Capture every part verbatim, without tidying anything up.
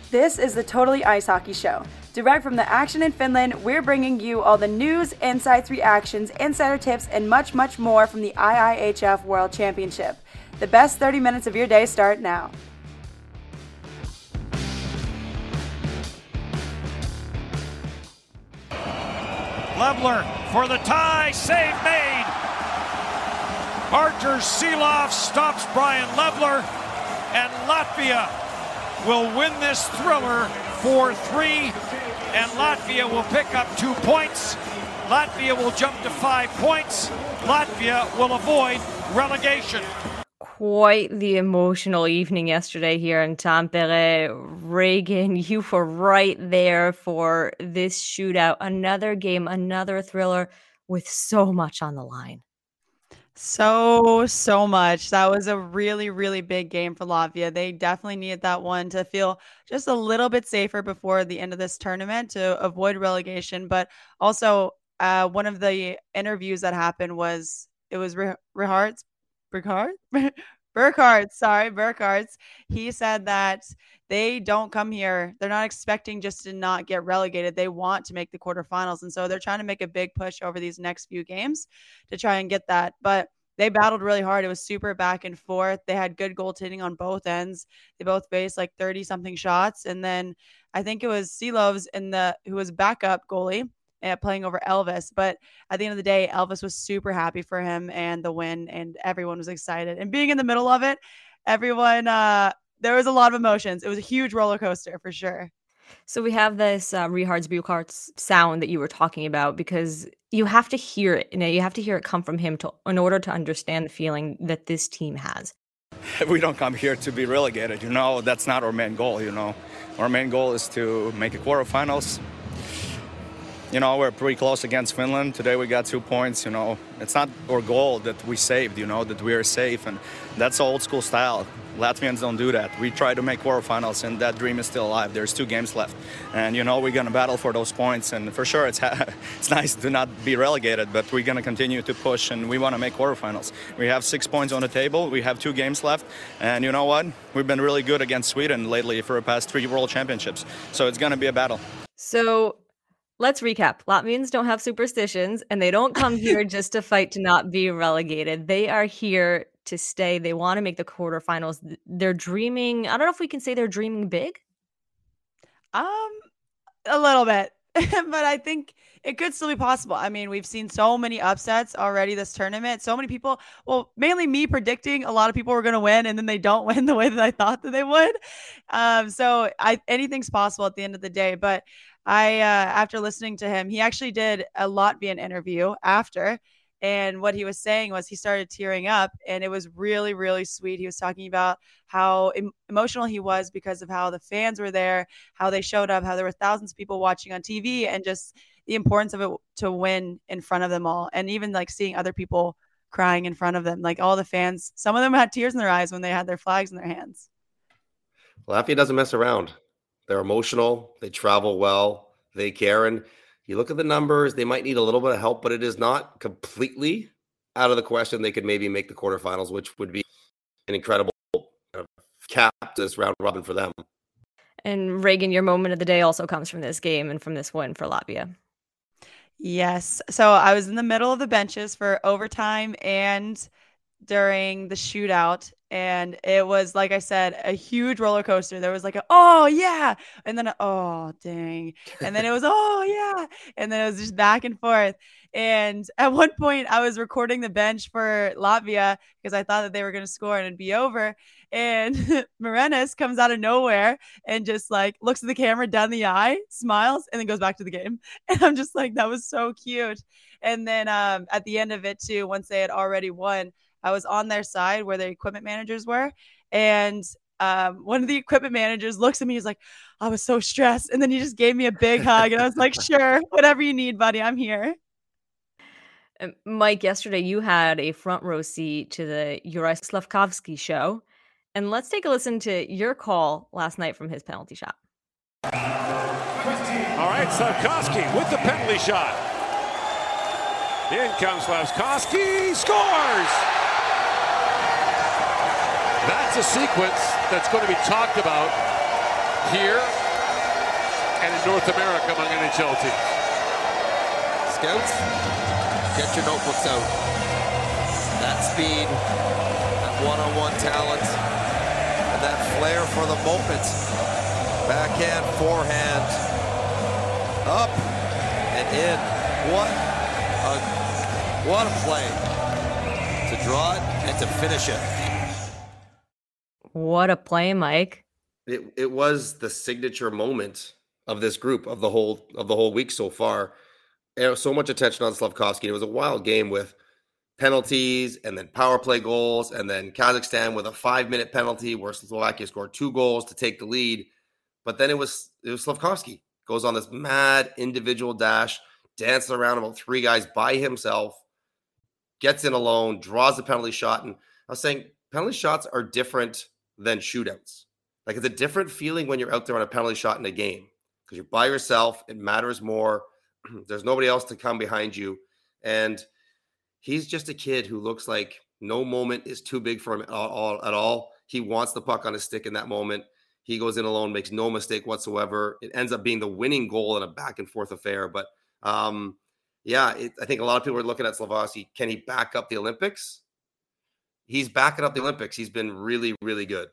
This is the Totally Ice Hockey Show. Direct from the action in Finland, we're bringing you all the news, insights, reactions, insider tips, and much, much more from the I I H F World Championship. The best thirty minutes of your day start now. Levler for the tie, save made. Artur Silovs stops Brian Levler, and Latvia will win this thriller four three, and Latvia will pick up two points. Latvia will jump to five points. Latvia will avoid relegation. Quite the emotional evening yesterday here in Tampere. Reagan, you were right there for this shootout. Another game, another thriller with so much on the line. So, so much. That was a really, really big game for Latvia. They definitely needed that one to feel just a little bit safer before the end of this tournament to avoid relegation. But also, uh, one of the interviews that happened was, it was Richards, Burkhardt? Burkhardt, sorry, Burkhardt. He said that they don't come here. They're not expecting just to not get relegated. They want to make the quarterfinals. And so they're trying to make a big push over these next few games to try and get that. But they battled really hard. It was super back and forth. They had good goaltending on both ends. They both faced like thirty something shots. And then I think it was Silovs in the who was backup goalie uh, playing over Elvis. But at the end of the day, Elvis was super happy for him and the win, and everyone was excited. And being in the middle of it, everyone, uh, there was a lot of emotions. It was a huge roller coaster for sure. So we have this uh, Richards Burkhardt's sound that you were talking about, because you have to hear it. You know, you have to hear it come from him to, in order to understand the feeling that this team has. We don't come here to be relegated. You know, that's not our main goal. You know, our main goal is to make a quarterfinals. You know, we're pretty close against Finland. Today we got two points, you know. It's not our goal that we saved, you know, that we are safe. And that's old school style. Latvians don't do that. We try to make quarterfinals, and that dream is still alive. There's two games left. And, you know, we're going to battle for those points. And for sure, it's ha- it's nice to not be relegated, but we're going to continue to push, and we want to make quarterfinals. We have six points on the table. We have two games left. And you know what? We've been really good against Sweden lately for the past three World Championships. So it's going to be a battle. So let's recap. Latvians don't have superstitions, and they don't come here just to fight to not be relegated. They are here to stay. They want to make the quarterfinals. They're dreaming. I don't know if we can say they're dreaming big. Um, a little bit, but I think it could still be possible. I mean, we've seen so many upsets already this tournament. So many people, well, mainly me predicting a lot of people were going to win, and then they don't win the way that I thought that they would. Um, so I, anything's possible at the end of the day, but I, uh, after listening to him, he actually did a Latvian interview after, and what he was saying was he started tearing up, and it was really, really sweet. He was talking about how em- emotional he was because of how the fans were there, how they showed up, how there were thousands of people watching on T V, and just the importance of it to win in front of them all. And even like seeing other people crying in front of them, like all the fans, some of them had tears in their eyes when they had their flags in their hands. Latvia doesn't mess around. They're emotional. They travel well. They care. And you look at the numbers, they might need a little bit of help, but it is not completely out of the question. They could maybe make the quarterfinals, which would be an incredible cap to this round robin for them. And Reagan, your moment of the day also comes from this game and from this win for Latvia. Yes. So I was in the middle of the benches for overtime and during the shootout. And it was, like I said, a huge roller coaster. There was like a, oh, yeah. And then, a, oh, dang. And then it was, oh, yeah. And then it was just back and forth. And at one point, I was recording the bench for Latvia because I thought that they were going to score and it'd be over. And Morenas comes out of nowhere and just like looks at the camera down the eye, smiles, and then goes back to the game. And I'm just like, that was so cute. And then um, at the end of it, too, once they had already won, I was on their side where their equipment managers were. And um, one of the equipment managers looks at me. He's like, I was so stressed. And then he just gave me a big hug. And I was like, sure, whatever you need, buddy, I'm here. Um, Mike, yesterday you had a front row seat to the Juraj Slafkovsky show. And let's take a listen to your call last night from his penalty shot. All right, Slafkovsky with the penalty shot. In comes Slafkovsky, scores! That's a sequence that's going to be talked about here and in North America among N H L teams. Scouts, get your notebooks out. That speed, that one-on-one talent, and that flair for the moment. Backhand, forehand, up and in. What a, what a play to draw it and to finish it. What a play, Mike. It it was the signature moment of this group of the whole of the whole week so far. There was so much attention on Slafkovsky. It was a wild game with penalties and then power play goals, and then Kazakhstan with a five-minute penalty where Slovakia scored two goals to take the lead. But then it was it was Slafkovsky goes on this mad individual dash, dancing around about three guys by himself, gets in alone, draws the penalty shot. And I was saying penalty shots are different than shootouts. Like, it's a different feeling when you're out there on a penalty shot in a game because you're by yourself. It matters more. There's nobody else to come behind you. And he's just a kid who looks like no moment is too big for him at all. At all. He wants the puck on his stick in that moment. He goes in alone, makes no mistake whatsoever. It ends up being the winning goal in a back and forth affair. But um, yeah, it, I think a lot of people are looking at Slafkovsky. Can he back up the Olympics? He's backing up the Olympics. He's been really, really good.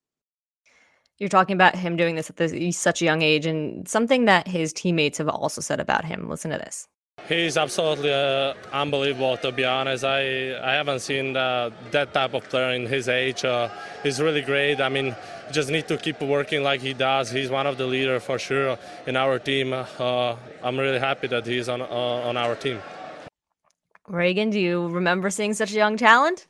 You're talking about him doing this at this, such a young age, and something that his teammates have also said about him. Listen to this. He's absolutely uh, unbelievable, to be honest. I, I haven't seen uh, that type of player in his age. Uh, he's really great. I mean, just need to keep working like he does. He's one of the leaders for sure in our team. Uh, I'm really happy that he's on, uh, on our team. Reagan, do you remember seeing such a young talent?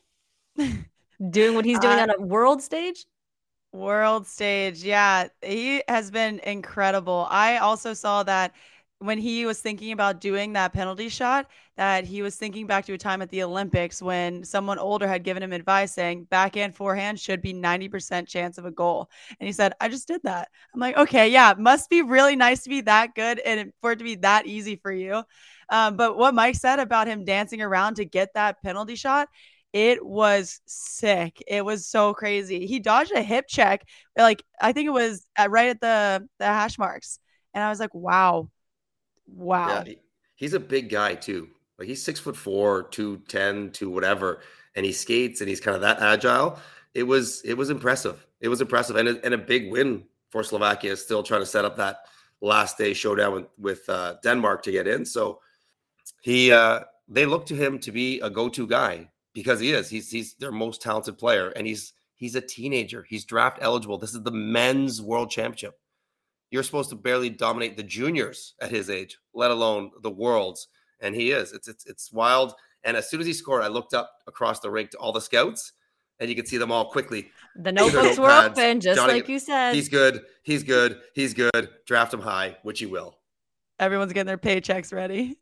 Doing what he's doing uh, on a world stage? World stage, yeah. He has been incredible. I also saw that when he was thinking about doing that penalty shot, that he was thinking back to a time at the Olympics when someone older had given him advice saying backhand forehand should be ninety percent chance of a goal. And he said, I just did that. I'm like, okay, yeah, it must be really nice to be that good and for it to be that easy for you. Um, but what Mike said about him dancing around to get that penalty shot, it was sick. It was so crazy. He dodged a hip check. Like, I think it was at, right at the, the hash marks. And I was like, wow. Wow. Yeah, he, he's a big guy too. Like, he's six foot four, two ten, two whatever. And he skates and he's kind of that agile. It was, it was impressive. It was impressive. And a, and a big win for Slovakia, still trying to set up that last day showdown with, with uh, Denmark to get in. So he, uh, they look to him to be a go-to guy. Because he is. He's he's their most talented player. And he's he's a teenager. He's draft eligible. This is the men's world championship. You're supposed to barely dominate the juniors at his age, let alone the worlds. And he is. It's it's it's wild. And as soon as he scored, I looked up across the rink to all the scouts, and you could see them all quickly. The notebooks were open, just Johnny, like you said. He's good. He's good. He's good. Draft him high, which he will. Everyone's getting their paychecks ready.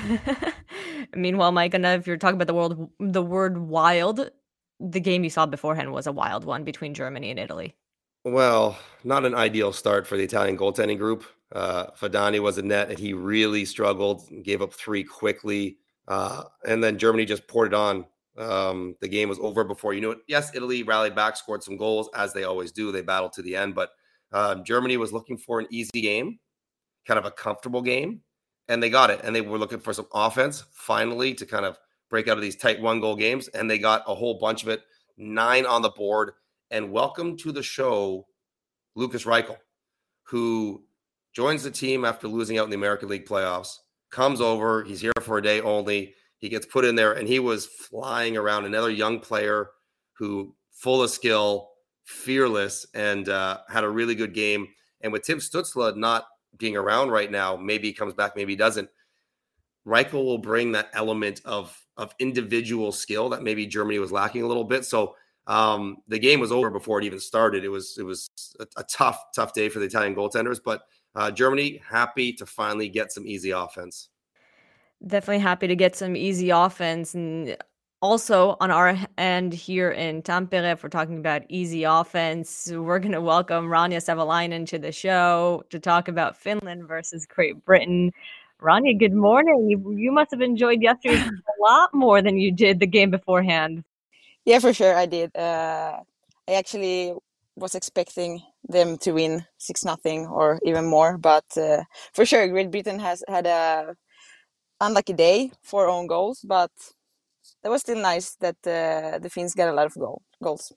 Meanwhile, Mike, and if you're talking about the world, the word wild, the game you saw beforehand was a wild one between Germany and Italy. Well, not an ideal start for the Italian goaltending group. Uh, Fadani was in net, and he really struggled, gave up three quickly. Uh, and then Germany just poured it on. Um, the game was over before you knew it. Yes, Italy rallied back, scored some goals, as they always do. They battled to the end. But uh, Germany was looking for an easy game, kind of a comfortable game. And they got it. And they were looking for some offense, finally, to kind of break out of these tight one-goal games. And they got a whole bunch of it, nine on the board. And welcome to the show, Lukas Reichel, who joins the team after losing out in the American League playoffs, comes over. He's here for a day only. He gets put in there, and he was flying around. Another young player who full of skill, fearless, and uh, had a really good game. And with Tim Stützle not being around right now, maybe he comes back, maybe he doesn't. Reichel will bring that element of of individual skill that maybe Germany was lacking a little bit. So um, the game was over before it even started. It was it was a, a tough, tough day for the Italian goaltenders, but uh, Germany happy to finally get some easy offense. Definitely happy to get some easy offense. And also on our end here in Tampere, if we're talking about easy offense, we're going to welcome Rania Savalainen to the show to talk about Finland versus Great Britain. Rania, good morning. You, you must have enjoyed yesterday's a lot more than you did the game beforehand. Yeah, for sure I did. Uh, I actually was expecting them to win six nothing or even more. But uh, for sure, Great Britain has had a unlucky day for own goals, but that was still nice that uh, the Finns got a lot of goal goals.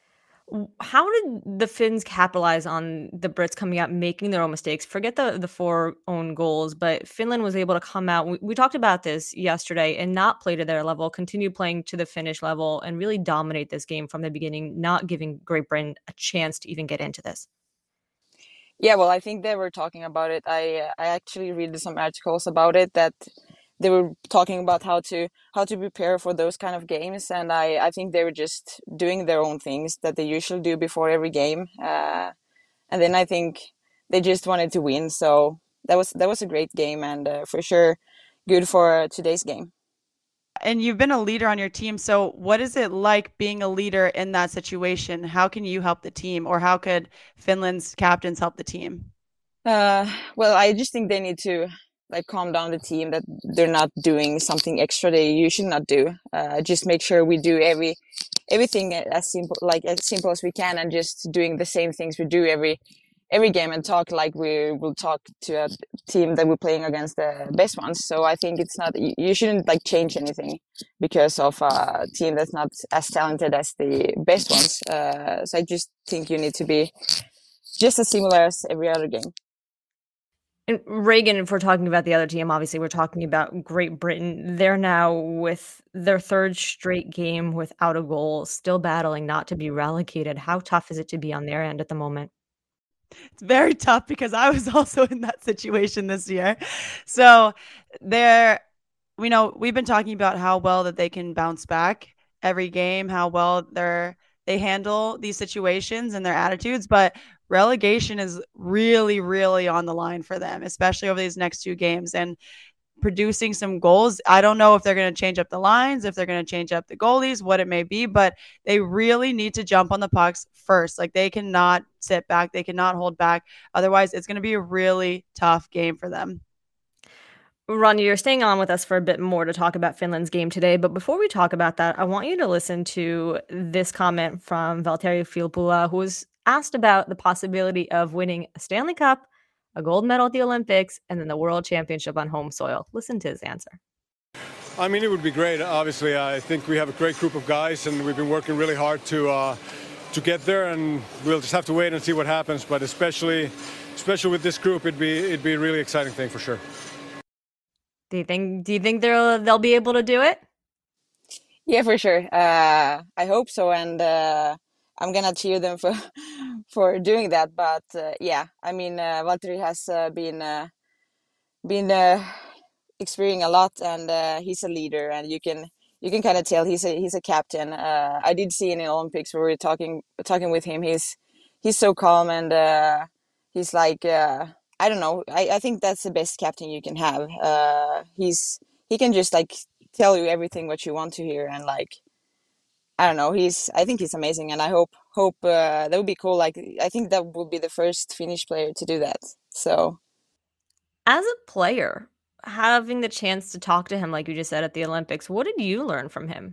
How did the Finns capitalize on the Brits coming out, making their own mistakes? Forget the, the four own goals, but Finland was able to come out. We, we talked about this yesterday and not play to their level, continue playing to the Finnish level and really dominate this game from the beginning, not giving Great Britain a chance to even get into this. Yeah, well, I think they were talking about it. I uh, I actually read some articles about it that they were talking about how to how to prepare for those kind of games, and I, I think they were just doing their own things that they usually do before every game, uh, and then I think they just wanted to win. So that was that was a great game, and uh, for sure good for today's game. And you've been a leader on your team, so what is it like being a leader in that situation? How can you help the team, or how could Finland's captains help the team? Uh, well, I just think they need to like calm down the team, that they're not doing something extra they usually not do. Uh, just make sure we do every everything as simple like as simple as we can, and just doing the same things we do every every game, and talk like we will talk to a team that we're playing against the best ones. So I think it's not you shouldn't like change anything because of a team that's not as talented as the best ones. Uh, so I just think you need to be just as similar as every other game. And Reagan, if we're talking about the other team, obviously we're talking about Great Britain. They're now with their third straight game without a goal, still battling not to be relegated. How tough is it to be on their end at the moment? It's very tough because I was also in that situation this year. So they're, you know, we've been talking about how well that they can bounce back every game, how well they're they handle these situations and their attitudes, but relegation is really, really on the line for them, especially over these next two games. And producing some goals, I don't know if they're going to change up the lines, if they're going to change up the goalies, what it may be, but they really need to jump on the pucks first. Like, they cannot sit back. They cannot hold back. Otherwise, it's going to be a really tough game for them. Ronja, you're staying on with us for a bit more to talk about Finland's game today. But before we talk about that, I want you to listen to this comment from Valtteri Filppula, who was asked about the possibility of winning a Stanley Cup, a gold medal at the Olympics, and then the World Championship on home soil. Listen to his answer. I mean, it would be great. Obviously, I think we have a great group of guys, and we've been working really hard to uh, to get there, and we'll just have to wait and see what happens. But especially, especially with this group, it'd be it'd be a really exciting thing for sure. Do you think? Do you think they'll they'll be able to do it? Yeah, for sure. Uh, I hope so, and uh, I'm gonna cheer them for for doing that. But uh, yeah, I mean, uh, Valtteri has uh, been uh, been uh, experiencing a lot, and uh, he's a leader, and you can you can kind of tell he's a he's a captain. Uh, I did see in the Olympics where we were talking talking with him. He's he's so calm, and uh, he's like. Uh, I don't know. I, I think that's the best captain you can have. Uh, he's he can just like tell you everything what you want to hear, and like I don't know. He's I think he's amazing, and I hope hope uh, that would be cool. Like I think that would be the first Finnish player to do that. So, as a player, having the chance to talk to him, like you just said at the Olympics, what did you learn from him?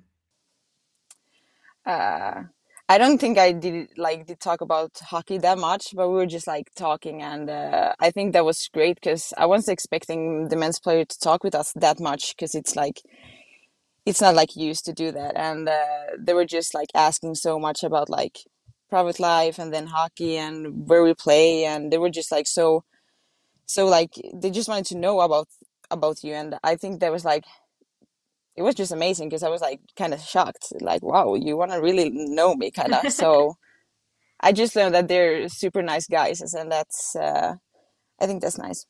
Uh, I don't think I did like did talk about hockey that much, but we were just like talking, and uh, I think that was great because I wasn't expecting the men's player to talk with us that much, because it's like it's not like you used to do that, and uh, they were just like asking so much about like private life and then hockey and where we play, and they were just like so so like they just wanted to know about about you, and I think that was like. It was just amazing because I was like kind of shocked, like, wow, you want to really know me, kind of. So I just learned that they're super nice guys, and that's, uh, I think that's nice.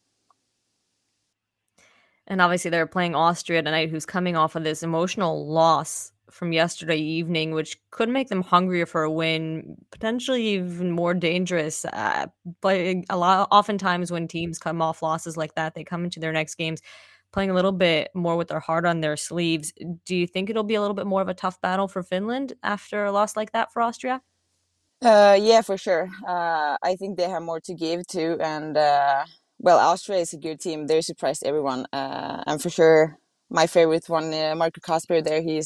And obviously they're playing Austria tonight, who's coming off of this emotional loss from yesterday evening, which could make them hungrier for a win, potentially even more dangerous. Uh, but a lot, oftentimes when teams come off losses like that, they come into their next games playing a little bit more with their heart on their sleeves. Do you think it'll be a little bit more of a tough battle for Finland after a loss like that for Austria? Uh, yeah, for sure. Uh, I think they have more to give too. And, uh, well, Austria is a good team. They surprised everyone. Uh, and for sure, my favorite one, uh, Marco Kasper there, he's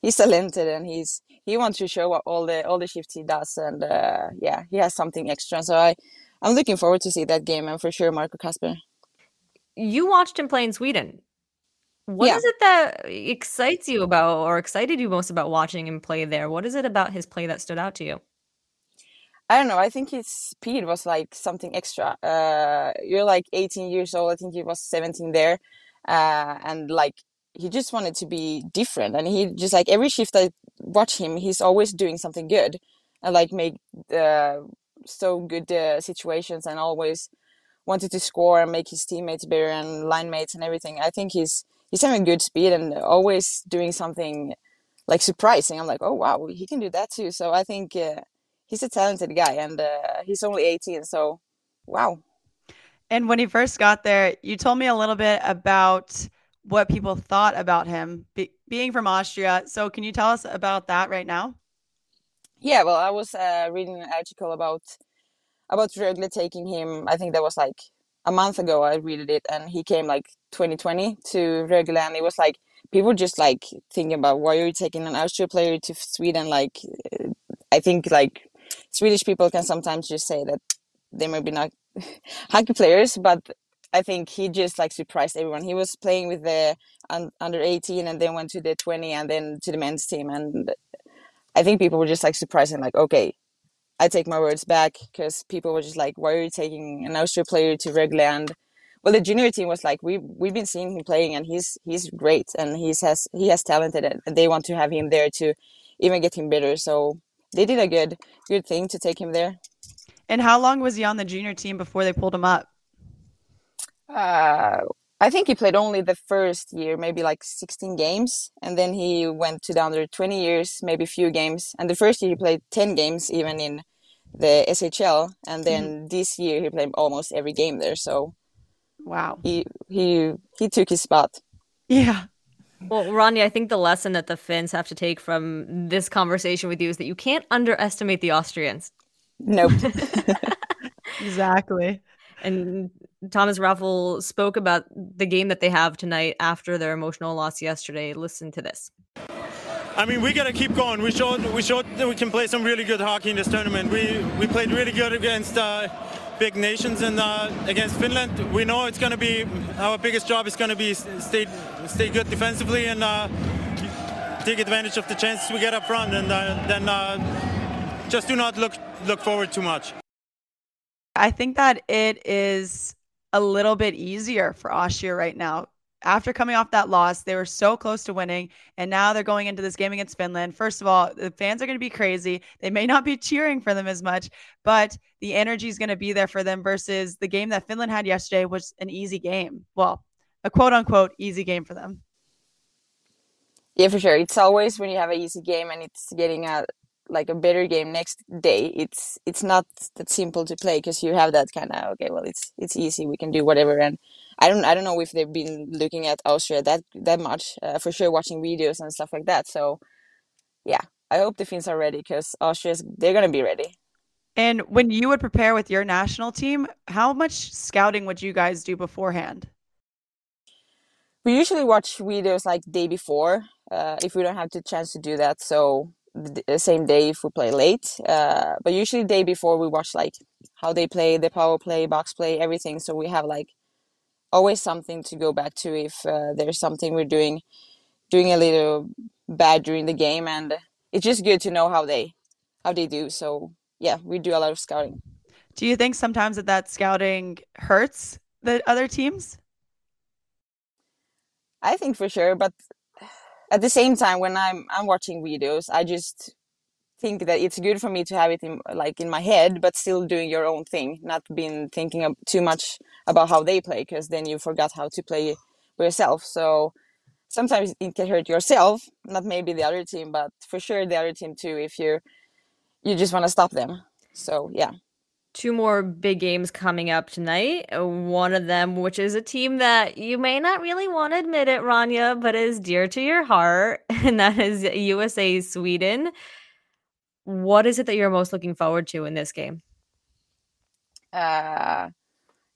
he's talented and he's he wants to show what all the all the shifts he does, and uh, yeah, he has something extra. So I I'm looking forward to see that game, and for sure Marco Kasper. You watched him play in Sweden. What Yeah. is it that excites you about or excited you most about watching him play there? What is it about his play that stood out to you? I don't know. I think his speed was like something extra. Uh, you're like eighteen years old. I think he was seventeen there. Uh, and like he just wanted to be different. And he just like every shift I watch him, he's always doing something good and like make uh, so good uh, situations and always wanted to score and make his teammates better and line mates and everything. I think he's he's having good speed and always doing something like surprising. I'm like, oh wow, he can do that too. So I think uh, he's a talented guy, and uh, he's only eighteen. So wow. And when he first got there, you told me a little bit about what people thought about him be- being from Austria. So can you tell us about that right now? Yeah, well, I was uh, reading an article about about Rögle taking him. I think that was like a month ago. I read it, and he came like twenty twenty to Rögle, and it was like people just like thinking about why are you taking an Austria player to Sweden? Like, I think like Swedish people can sometimes just say that they may be not hockey players, but I think he just like surprised everyone. He was playing with the un- under eighteen and then went to the twenty and then to the men's team, and I think people were just like surprised and like, okay, I take my words back, because people were just like, why are you taking an Austria player to Rögle? And well, the junior team was like, we we've been seeing him playing and he's he's great and he's has he has talented and they want to have him there to even get him better. So they did a good good thing to take him there. And how long was he on the junior team before they pulled him up? Uh, I think he played only the first year, maybe like sixteen games, and then he went to the under twenty years, maybe a few games. And the first year he played ten games, even in the S H L, and then mm-hmm. this year he played almost every game there. So, wow, he he he took his spot. Yeah. Well, Ronja, I think the lesson that the Finns have to take from this conversation with you is that you can't underestimate the Austrians. Nope. Exactly. And Thomas Raffl spoke about the game that they have tonight after their emotional loss yesterday. Listen to this. I mean, we got to keep going. We showed we showed that we can play some really good hockey in this tournament. We we played really good against uh, big nations and uh, against Finland. We know it's going to be our biggest job is going to be stay stay good defensively and uh, take advantage of the chances we get up front, and uh, then uh, just do not look look forward too much. I think that it is a little bit easier for Austria right now. After coming off that loss, they were so close to winning, and now they're going into this game against Finland. First of all, the fans are going to be crazy. They may not be cheering for them as much, but the energy is going to be there for them versus the game that Finland had yesterday was an easy game. Well, a quote-unquote easy game for them. Yeah, for sure. It's always when you have an easy game and it's getting a like a better game next day, it's it's not that simple to play, because you have that kind of, okay, well, it's it's easy, we can do whatever. And I don't I don't know if they've been looking at Austria that that much, uh, for sure, watching videos and stuff like that. So yeah, I hope the Finns are ready, because Austria's they're gonna be ready. And when you would prepare with your national team, how much scouting would you guys do beforehand? We usually watch videos like the day before, uh, if we don't have the chance to do that. So the same day if we play late, uh, but usually the day before we watch like how they play, the power play, box play, everything. So we have like always something to go back to if uh, there's something we're doing doing a little bad during the game, and it's just good to know how they how they do. So yeah, we do a lot of scouting. Do you think sometimes that that scouting hurts the other teams? I think for sure, but at the same time, when I'm I'm watching videos, I just think that it's good for me to have it in like in my head, but still doing your own thing, not being thinking of too much about how they play, because then you forgot how to play by yourself. So sometimes it can hurt yourself, not maybe the other team, but for sure the other team too, if you you just want to stop them. So yeah. Two more big games coming up tonight. One of them, which is a team that you may not really want to admit it, Ronja, but is dear to your heart, and that is U S A Sweden. What is it that you're most looking forward to in this game? Uh,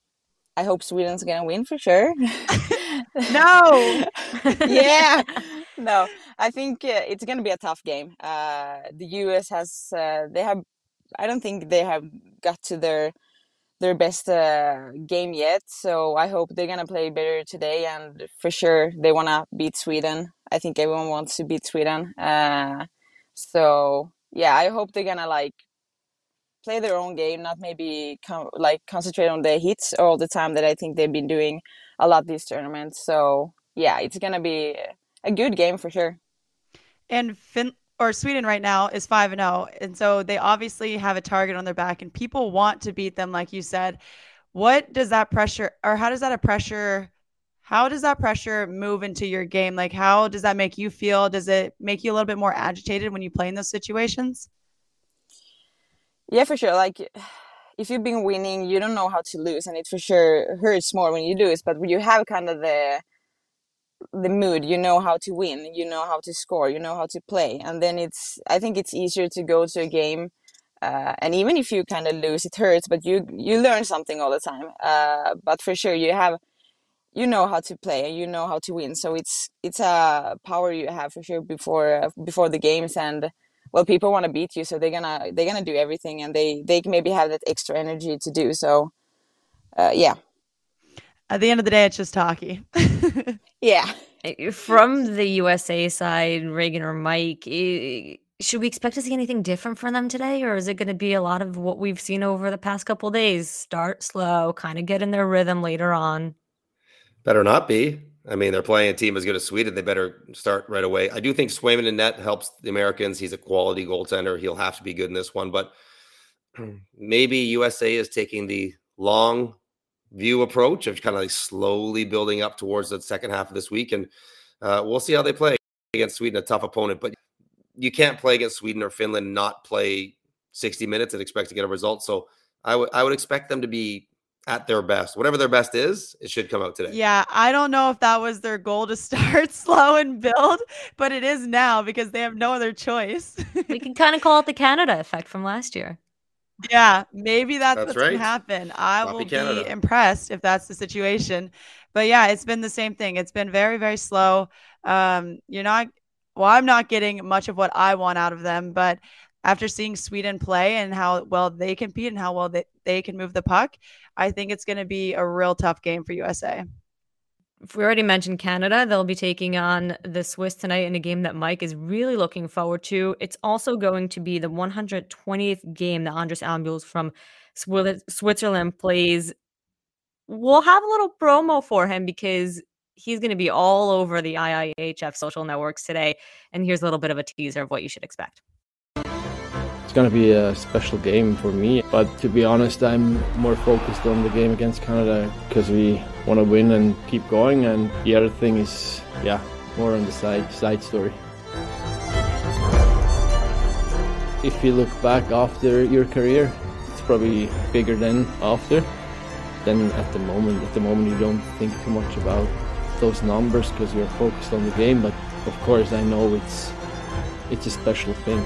I hope Sweden's gonna win for sure. No. Yeah. No, I think uh, it's going to be a tough game. Uh, the U S has, uh, they have, I don't think they have got to their their best uh, game yet. So I hope they're going to play better today. And for sure, they want to beat Sweden. I think everyone wants to beat Sweden. Uh, so yeah, I hope they're going to like play their own game, not maybe com- like concentrate on the hits all the time that I think they've been doing a lot these tournaments. So yeah, it's going to be a good game for sure. And Fin or Sweden right now is five and oh, and so they obviously have a target on their back, and people want to beat them, like you said. What does that pressure, or how does that a pressure? How does that pressure move into your game? Like, how does that make you feel? Does it make you a little bit more agitated when you play in those situations? Yeah, for sure. Like, if you've been winning, you don't know how to lose, and it for sure hurts more when you lose. But when you have kind of the the mood, you know how to win, you know how to score, you know how to play, and then it's I think it's easier to go to a game, uh, and even if you kind of lose, it hurts, but you you learn something all the time. Uh, but for sure, you have you know how to play and you know how to win, so it's it's a power you have for sure before uh, before the games. And well, people want to beat you, so they're gonna they're gonna do everything, and they they maybe have that extra energy to do so. Uh, yeah. At the end of the day, it's just hockey. Yeah. From the U S A side, Reagan or Mike, should we expect to see anything different from them today? Or is it going to be a lot of what we've seen over the past couple of days? Start slow, kind of get in their rhythm later on. Better not be. I mean, they're playing a team as good as Sweden. They better start right away. I do think Swayman in net helps the Americans. He's a quality goaltender. He'll have to be good in this one. But maybe U S A is taking the long view approach of kind of like slowly building up towards the second half of this week. And uh, we'll see how they play against Sweden, a tough opponent. But you can't play against Sweden or Finland, not play sixty minutes and expect to get a result. So I would I would expect them to be at their best. Whatever their best is, it should come out today. Yeah, I don't know if that was their goal to start slow and build, but it is now because they have no other choice. We can kind of call it the Canada effect from last year. Yeah, maybe that's, That's what's right. going to happen. I Sloppy will Canada. be impressed if that's the situation. But yeah, it's been the same thing. It's been very, very slow. Um, you're not, well, I'm not getting much of what I want out of them, but after seeing Sweden play and how well they compete and how well they, they can move the puck, I think it's going to be a real tough game for U S A. If we already mentioned Canada, they'll be taking on the Swiss tonight in a game that Mike is really looking forward to. It's also going to be the one hundred twentieth game that Andres Ambuls from Switzerland plays. We'll have a little promo for him because he's going to be all over the I I H F social networks today. And here's a little bit of a teaser of what you should expect. It's going to be a special game for me, but to be honest, I'm more focused on the game against Canada because we want to win and keep going, and the other thing is, yeah, more on the side side story. If you look back after your career, it's probably bigger than after. Then at the moment, at the moment you don't think too much about those numbers because you're focused on the game, but of course I know it's it's a special thing.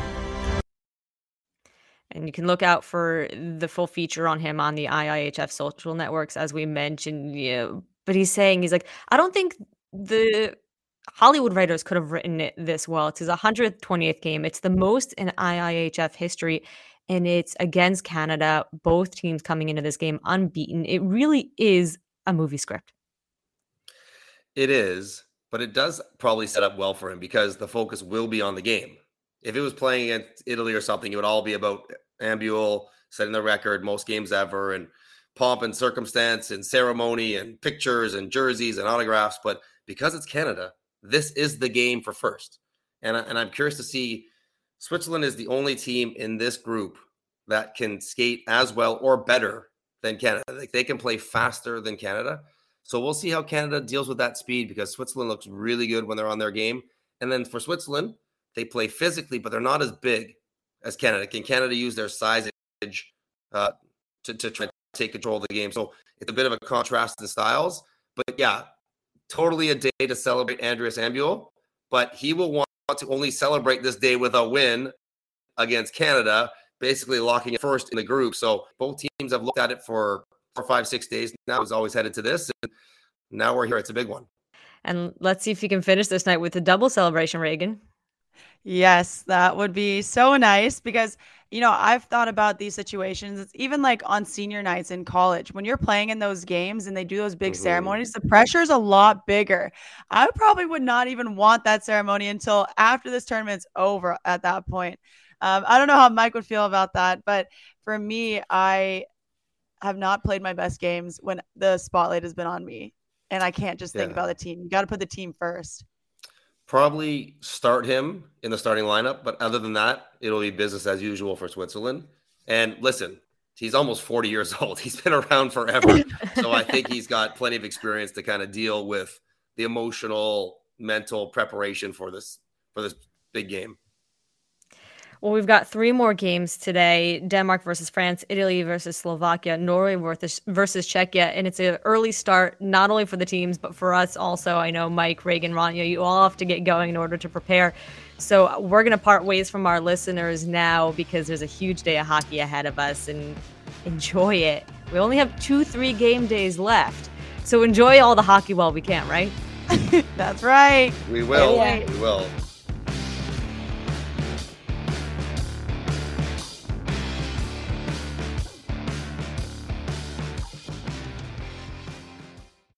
And you can look out for the full feature on him on the I I H F social networks, as we mentioned. You know, but he's saying, he's like, I don't think the Hollywood writers could have written it this well. It's his one hundred twentieth game. It's the most in I I H F history, and it's against Canada. Both teams coming into this game unbeaten. It really is a movie script. It is, but it does probably set up well for him because the focus will be on the game. If it was playing against Italy or something, it would all be about Ambul setting the record, most games ever, and pomp and circumstance and ceremony and pictures and jerseys and autographs. But because it's Canada, this is the game for first. And, and I'm curious to see, Switzerland is the only team in this group that can skate as well or better than Canada. Like, they can play faster than Canada. So we'll see how Canada deals with that speed because Switzerland looks really good when they're on their game. And then for Switzerland, they play physically, but they're not as big as Canada. Can Canada use their size uh, to, to try to take control of the game? So it's a bit of a contrast in styles. But yeah, totally a day to celebrate Andreas Ambul. But he will want to only celebrate this day with a win against Canada, basically locking it first in the group. So both teams have looked at it for four, five, six days now. It's always headed to this. And now we're here. It's a big one. And let's see if you can finish this night with a double celebration, Reagan. Yes, that would be so nice because, you know, I've thought about these situations. It's even like on senior nights in college when you're playing in those games and they do those big mm-hmm. ceremonies, the pressure's a lot bigger. I probably would not even want that ceremony until after this tournament's over at that point. Um, I don't know how Mike would feel about that, but for me, I have not played my best games when the spotlight has been on me and I can't just think yeah. about the team. You got to put the team first. Probably start him in the starting lineup, but other than that, it'll be business as usual for Switzerland. And listen, he's almost forty years old. He's been around forever. So I think he's got plenty of experience to kind of deal with the emotional, mental preparation for this for this big game. Well, we've got three more games today. Denmark versus France, Italy versus Slovakia, Norway versus, versus Czechia. And it's an early start, not only for the teams, but for us also. I know Mike, Reagan, Rania, you all have to get going in order to prepare. So we're going to part ways from our listeners now because there's a huge day of hockey ahead of us, and enjoy it. We only have two, three game days left. So enjoy all the hockey while we can, right? That's right. We will. Yeah. We will.